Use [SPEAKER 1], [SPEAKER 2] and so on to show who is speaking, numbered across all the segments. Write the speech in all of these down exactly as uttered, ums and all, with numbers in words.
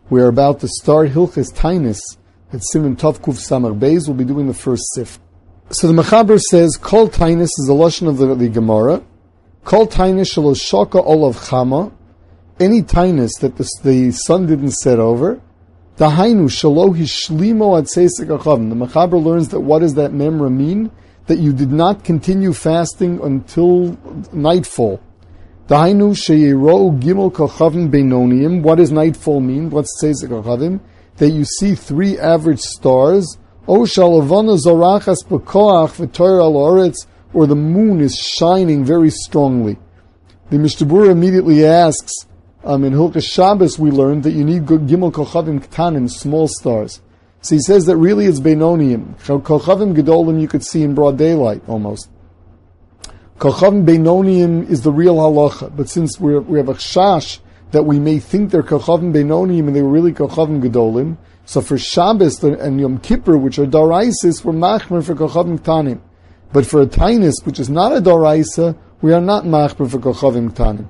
[SPEAKER 1] We are about to start Hilchas Tainis at Siman Tov Kuf Samar Beis. We'll be doing the first sif. So the Mechaber says, Kol Tainis is the lashon of the, the Gemara. Kol Tainis shelo shoka olav chama. Any Tainis that the, the sun didn't set over. Dahainu shelo hishlimo ad seisek achavim. The Mechaber learns that what does that memra mean? That you did not continue fasting until nightfall. Dahainu sheyero gimel kochavim beinoniim. What does nightfall mean? What's seisek achavim? That you see three average stars. O shalavana zorachas bekoach v'toyer al oretz, or the moon is shining very strongly. The Mishnah Berurah immediately asks, um, in Hilchas Shabbos we learned that you need gimel kochavim ktanim, small stars. So he says that really it's beinoniim. Kochavim gedolim you could see in broad daylight almost. Kochavim beinoniim is the real halacha, but since we're, we have a chash that we may think they're kochavim beinoniim and they were really kochavim gedolim, so for Shabbos and Yom Kippur, which are daraisis, we're machmer for kochavim ktanim. But for a tainis, which is not a daraisa, we are not machmer for kochavim ktanim.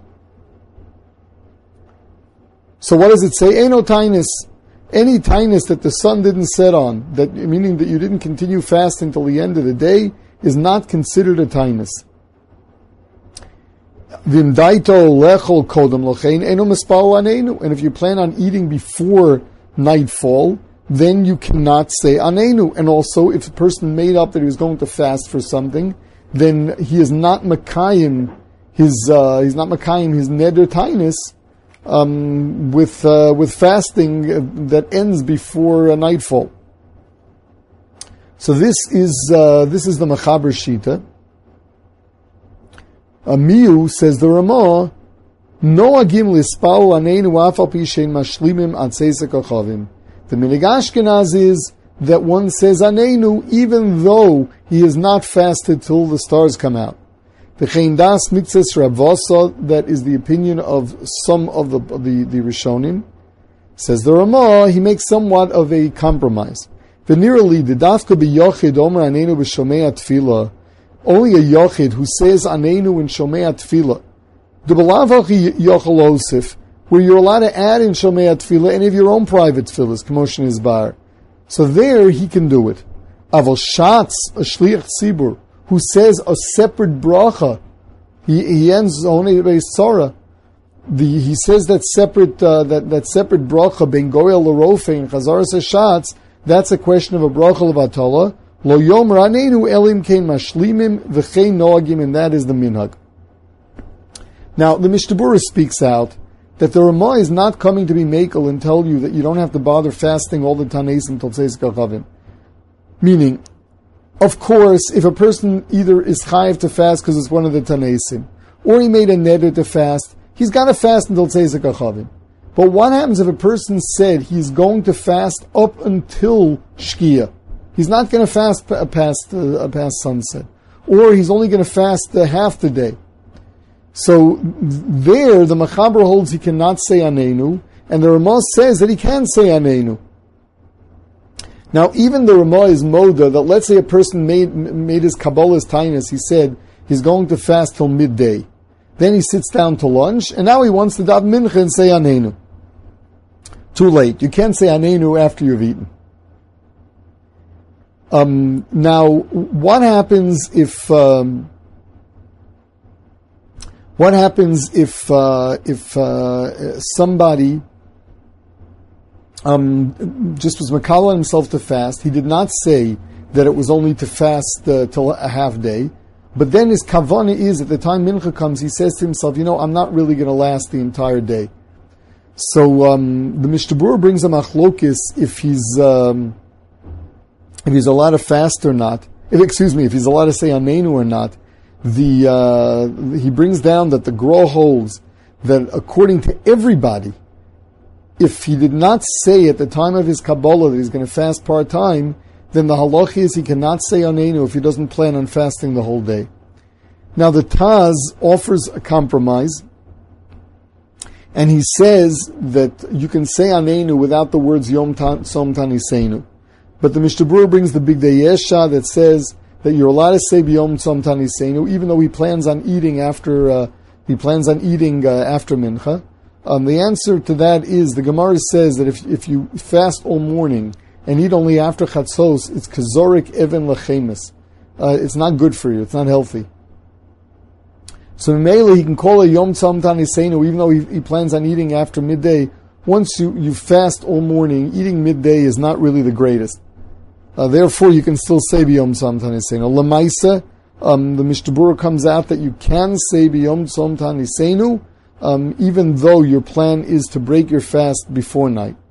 [SPEAKER 1] So what does it say? Eino tainis. Any tainis that the sun didn't set on, that meaning that you didn't continue fasting till the end of the day, is not considered a tainis. Vimdaito lechol kodem lochein eno mispal anenu. And if you plan on eating before nightfall, then you cannot say anenu. And also, if a person made up that he was going to fast for something, then he is not makayim his uh, he's not makayim his neder tainis um, with uh, with fasting that ends before uh, nightfall. So this is uh, this is the Mechaber Shita. Amiyu says the Ramah, Noagim lispal aneinu afal pi shein mashlimim ad seisek achavim. The minig Ashkenaz is that one says aneinu even though he is not fasted till the stars come out. V'chein das mitzvahs Rav Vosa, that is the opinion of some of the of the, the Rishonim. Says the Ramah, he makes somewhat of a compromise. V'nirali the dafka b'yochid omer aneinu b'shomei atfilah. Only a yochid who says aneinu in shomei atfilah. The belavachi yochel osif, where you're allowed to add in shomei atfilah any of your own private tefillahs, k'moshen izbar. So there he can do it. Aval shatz, a shliach tzibur, who says a separate bracha, he, he ends only by Sarah. The He says that separate uh, that that separate bracha ben goyel l'rofe and chazaras hashatz. That's a question of a bracha levatala. Lo yom ranenu elim kein mashlimim v'chein noagim, and that is the minhag. Now, the Mishnah Berurah speaks out that the Ramah is not coming to be makel and tell you that you don't have to bother fasting all the Tanesim until Tzeis Kachavim. Meaning, of course, if a person either is chayiv to fast because it's one of the Tanesim, or he made a neder to fast, he's got to fast until Tzeis Kachavim. But what happens if a person said he's going to fast up until Shkia? He's not going to fast past, uh, past sunset. Or he's only going to fast uh, half the day. So there, the Mechaber holds he cannot say Anenu, and the Ramah says that he can say Anenu. Now, even the Ramah is moda that let's say a person made made his Kabbalah's Tainus, he said he's going to fast till midday. Then he sits down to lunch, and now he wants to daven mincha and say Anenu. Too late. You can't say Anenu after you've eaten. Um, now, what happens if... Um, What happens if uh, if uh, somebody um, just was makala himself to fast? He did not say that it was only to fast uh, till a half day, but then his kavana is at the time mincha comes, he says to himself, you know, I'm not really going to last the entire day. So um, the Mishnah Berurah brings a machlokis if he's um, if he's allowed to fast or not. If excuse me, if he's allowed to say anenu or not. The uh, he brings down that the Gra holds that according to everybody, if he did not say at the time of his Kabbalah that he's going to fast part-time, then the halach is he cannot say Anenu if he doesn't plan on fasting the whole day. Now the Taz offers a compromise, and he says that you can say Anenu without the words Yom Som Tanisenu. But the Mishnah Berurah brings the Big Day Yesha that says that you're allowed to say biyom tzom tanisenu, even though he plans on eating after uh, he plans on eating uh, after mincha. Um, the answer to that is, the Gemara says that if if you fast all morning and eat only after chatzos, it's kazorik even lachemis. Uh, it's not good for you. It's not healthy. So mainly he can call a Yom Tzom Tanisenu, even though he, he plans on eating after midday. Once you, you fast all morning, eating midday is not really the greatest. Uh, therefore, you can still say B'Yom Tzom Tanisenu. Lamaisa, um, the Mishnah Berurah comes out that you can say B'Yom Tzom Tanisenu, um, even though your plan is to break your fast before night.